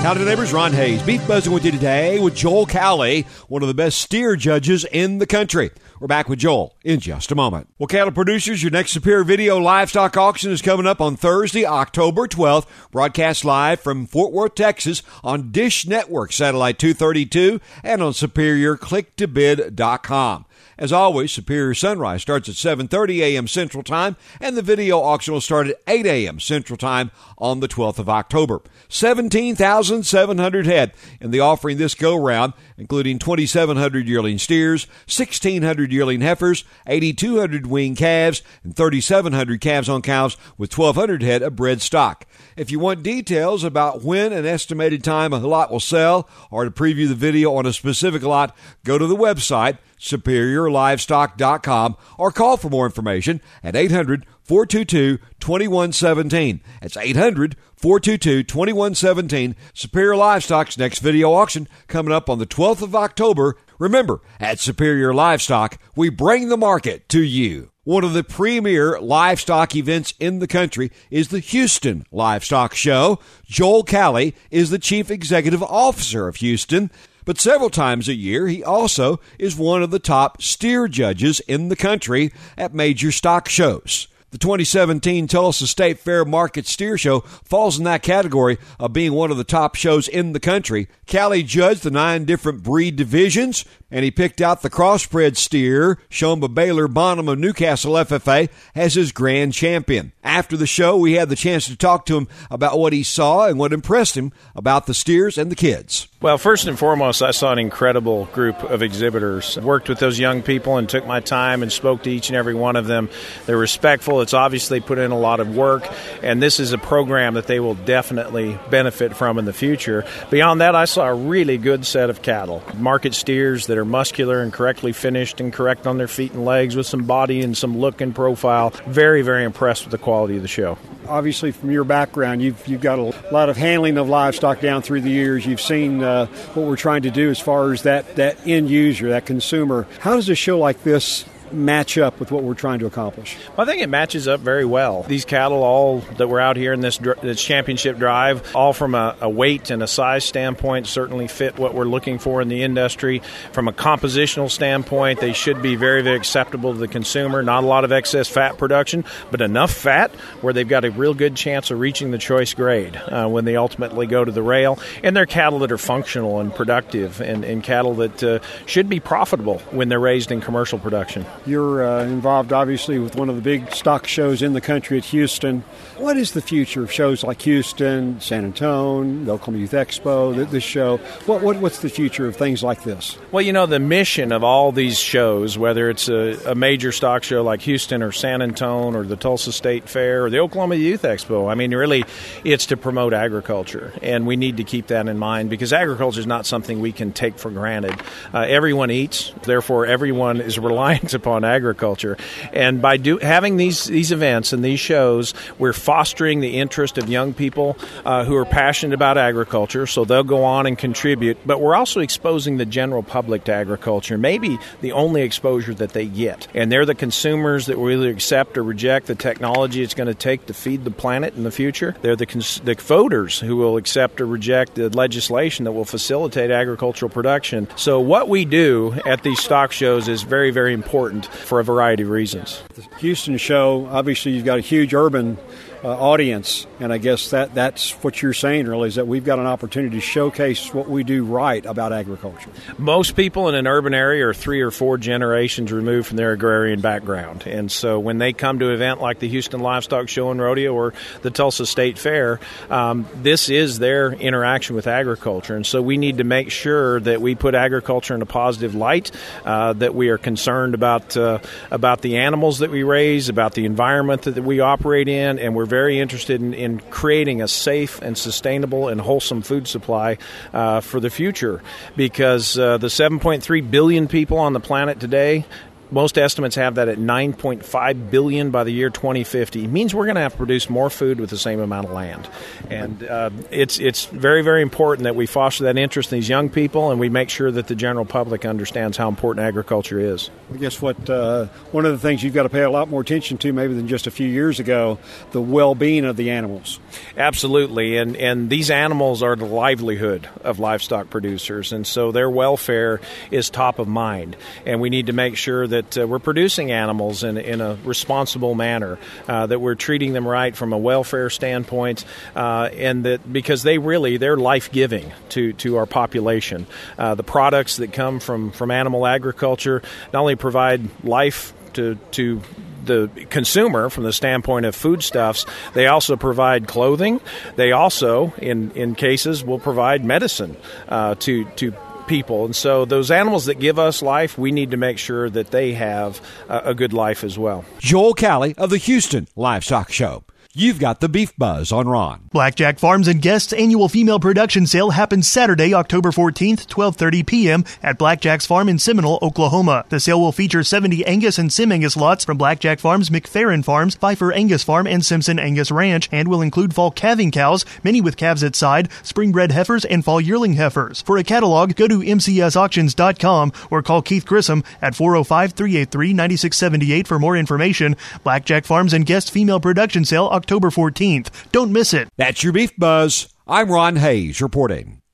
Howdy neighbors, Ron Hayes. Beef Buzzing with you today with Joel Cowley, one of the best steer judges in the country. We're back with Joel in just a moment. Well, cattle producers, your next Superior Video livestock auction is coming up on Thursday, October 12th. Broadcast live from Fort Worth, Texas on Dish Network, Satellite 232, and on SuperiorClickToBid.com. As always, Superior Sunrise starts at 7:30 a.m. Central Time, and the video auction will start at 8 a.m. Central Time on the 12th of October. 17,700 head in the offering this go-round, including 2,700 yearling steers, 1,600 yearling heifers, 8,200 weaned calves, and 3,700 calves on cows with 1,200 head of bred stock. If you want details about when and estimated time a lot will sell, or to preview the video on a specific lot, go to the website, SuperiorLivestock.com, or call for more information at 800-422-2117. That's 800-422-2117. Superior Livestock's next video auction coming up on the 12th of October. Remember, at Superior Livestock, we bring the market to you. One of the premier livestock events in the country is the Houston Livestock Show. Joel Cowley is the Chief Executive Officer of Houston, but several times a year, he also is one of the top steer judges in the country at major stock shows. The 2017 Tulsa State Fair Market Steer Show falls in that category of being one of the top shows in the country. Cowley judged the 9 different breed divisions, and he picked out the crossbred steer shown by Baylor Bonham of Newcastle FFA as his grand champion. After the show, we had the chance to talk to him about what he saw and what impressed him about the steers and the kids. Well, first and foremost, I saw an incredible group of exhibitors. I worked with those young people and took my time and spoke to each and every one of them. They're respectful. It's obviously put in a lot of work, and this is a program that they will definitely benefit from in the future. Beyond that, I saw a really good set of cattle. Market steers that are muscular and correctly finished and correct on their feet and legs with some body and some look and profile. Very, very impressed with the quality of the show. Obviously, from your background, you've got a lot of handling of livestock down through the years. You've seen what we're trying to do as far as that end user, that consumer. How does a show like this match up with what we're trying to accomplish? Well, I think it matches up very well. These cattle, all that were out here in this championship drive, all from a weight and a size standpoint, certainly fit what we're looking for in the industry. From a compositional standpoint, they should be very, very acceptable to the consumer. Not a lot of excess fat production, but enough fat where they've got a real good chance of reaching the choice grade when they ultimately go to the rail. And they're cattle that are functional and productive and cattle that should be profitable when they're raised in commercial production. You're involved, obviously, with one of the big stock shows in the country at Houston. What is the future of shows like Houston, San Antonio, the Oklahoma Youth Expo, this show? What's the future of things like this? Well, you know, the mission of all these shows, whether it's a major stock show like Houston or San Antonio or the Tulsa State Fair or the Oklahoma Youth Expo, I mean, really, it's to promote agriculture. And we need to keep that in mind because agriculture is not something we can take for granted. Everyone eats, therefore everyone is reliant upon agriculture. And by having these events and these shows, we're fostering the interest of young people who are passionate about agriculture, so they'll go on and contribute. But we're also exposing the general public to agriculture, maybe the only exposure that they get. And they're the consumers that will either accept or reject the technology it's going to take to feed the planet in the future. They're the voters who will accept or reject the legislation that will facilitate agricultural production. So what we do at these stock shows is very, very important for a variety of reasons. The Houston show, obviously you've got a huge urban audience, and I guess that's what you're saying really, is that we've got an opportunity to showcase what we do right about agriculture. Most people in an urban area are 3 or 4 generations removed from their agrarian background, and so when they come to an event like the Houston Livestock Show and Rodeo or the Tulsa State Fair, this is their interaction with agriculture, and so we need to make sure that we put agriculture in a positive light, that we are concerned about the animals that we raise, about the environment that we operate in, and we're very interested in creating a safe and sustainable and wholesome food supply for the future, because the 7.3 billion people on the planet today Most estimates have that at 9.5 billion by the year 2050. It means we're going to have to produce more food with the same amount of land. And it's very, very important that we foster that interest in these young people, and we make sure that the general public understands how important agriculture is. I guess one of the things you've got to pay a lot more attention to maybe than just a few years ago, the well-being of the animals. Absolutely, and these animals are the livelihood of livestock producers, and so their welfare is top of mind. And we need to make sure that we're producing animals in a responsible manner, that we're treating them right from a welfare standpoint, and that because they're life-giving to our population. The products that come from animal agriculture not only provide life to the consumer from the standpoint of foodstuffs, they also provide clothing. They also, in cases, will provide medicine to people. And so those animals that give us life, we need to make sure that they have a good life as well. Joel Calley of the Houston Livestock Show. You've got the Beef Buzz on Ron. Blackjack Farms and Guests annual female production sale happens Saturday, October 14th, 12:30 p.m. at Blackjack's Farm in Seminole, Oklahoma. The sale will feature 70 Angus and Sim Angus lots from Blackjack Farms, McFerrin Farms, Pfeiffer Angus Farm, and Simpson Angus Ranch, and will include fall calving cows, many with calves at side, spring-bred heifers, and fall yearling heifers. For a catalog, go to mcsauctions.com or call Keith Grissom at 405-383-9678 for more information. Blackjack Farms and Guests female production sale October 14th. Don't miss it. That's your Beef Buzz. I'm Ron Hayes reporting.